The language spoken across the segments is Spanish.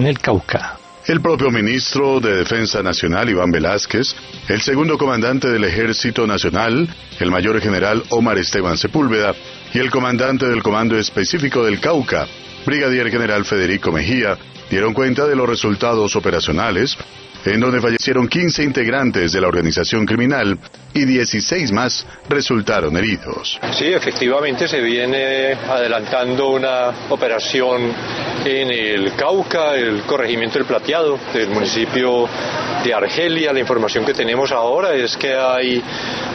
en el Cauca. El propio ministro de Defensa Nacional, Iván Velázquez, el segundo comandante del Ejército Nacional, el mayor general Omar Esteban Sepúlveda, y el comandante del Comando Específico del Cauca, brigadier general Federico Mejía, dieron cuenta de los resultados operacionales, en donde fallecieron 15 integrantes de la organización criminal y 16 más resultaron heridos. Sí, efectivamente se viene adelantando una operación en el Cauca, el corregimiento del Plateado, del municipio de Argelia. La información que tenemos ahora es que hay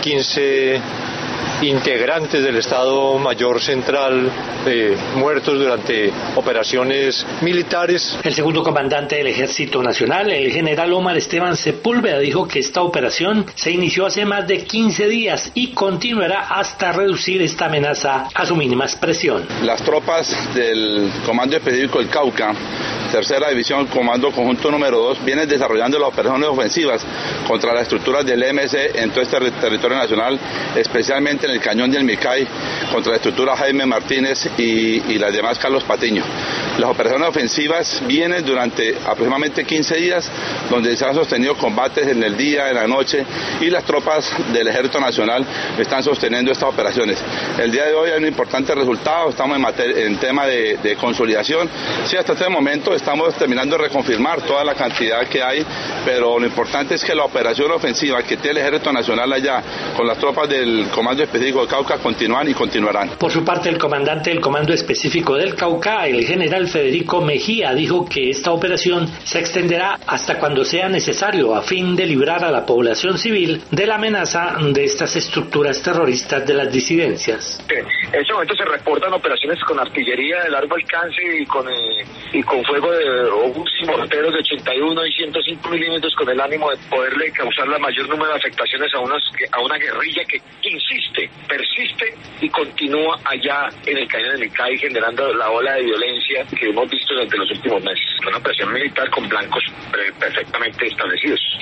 15 integrantes del Estado Mayor Central muertos durante operaciones militares. El segundo comandante del Ejército Nacional, el general Omar Esteban Sepúlveda, dijo que esta operación se inició hace más de 15 días y continuará hasta reducir esta amenaza a su mínima expresión. Las tropas del Comando Específico del Cauca, Tercera División, Comando Conjunto número 2, vienen desarrollando las operaciones ofensivas contra las estructuras del EMC en todo este territorio nacional, especialmente en el Cañón del Micay, contra la estructura Jaime Martínez y las demás Carlos Patiño. Las operaciones ofensivas vienen durante aproximadamente 15 días, donde se han sostenido combates en el día, en la noche, y las tropas del Ejército Nacional están sosteniendo estas operaciones. El día de hoy hay un importante resultado, estamos en tema de consolidación. Sí, hasta este momento estamos terminando de reconfirmar toda la cantidad que hay, pero lo importante es que la operación ofensiva que tiene el Ejército Nacional allá, con las tropas del Comando Específico del Cauca, continúan y continuarán. Por su parte, el comandante del Comando Específico del Cauca, el general Federico Mejía, dijo que esta operación se extenderá hasta cuando sea necesario a fin de librar a la población civil de la amenaza de estas estructuras terroristas de las disidencias. En este momento se reportan operaciones con artillería de largo alcance y con fuego de obús y morteros de 81 y 105 milímetros, con el ánimo de poderle causar la mayor número de afectaciones a una guerrilla que insiste, persiste y continúa allá en el Cañón del Micay, generando la ola de violencia que hemos visto durante los últimos meses. Una operación militar con blancos perfectamente establecidos.